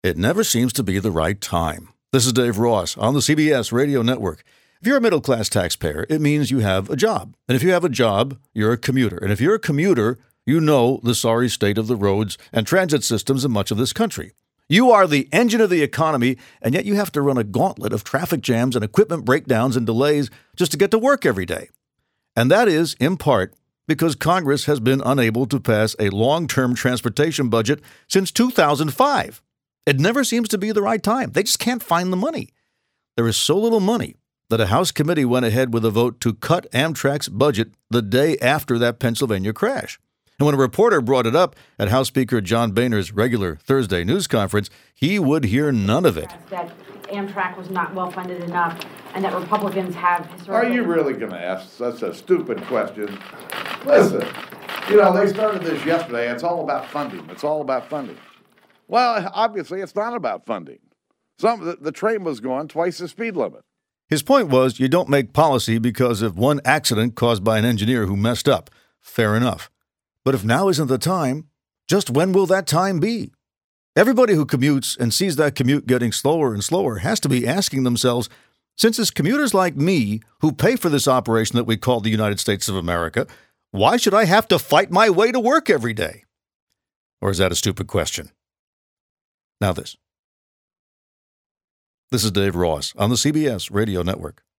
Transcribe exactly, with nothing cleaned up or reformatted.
It never seems to be the right time. This is Dave Ross on the C B S Radio Network. If you're a middle-class taxpayer, it means you have a job. And if you have a job, you're a commuter. And if you're a commuter, you know the sorry state of the roads and transit systems in much of this country. You are the engine of the economy, and yet you have to run a gauntlet of traffic jams and equipment breakdowns and delays just to get to work every day. And that is, in part, because Congress has been unable to pass a long-term transportation budget since two thousand five. It never seems to be the right time. They just can't find the money. There is so little money that a House committee went ahead with a vote to cut Amtrak's budget the day after that Pennsylvania crash. And when a reporter brought it up at House Speaker John Boehner's regular Thursday news conference, he would hear none of it. That Amtrak was not well-funded enough and that Republicans have historically... Are you really going to ask such a stupid question? Listen, you know, they started this yesterday. It's all about funding. It's all about funding. Well, obviously, it's not about funding. Some the, the train was going twice the speed limit. His point was you don't make policy because of one accident caused by an engineer who messed up. Fair enough. But if now isn't the time, just when will that time be? Everybody who commutes and sees that commute getting slower and slower has to be asking themselves, since it's commuters like me who pay for this operation that we call the United States of America, why should I have to fight my way to work every day? Or is that a stupid question? Now this. This is Dave Ross on the C B S Radio Network.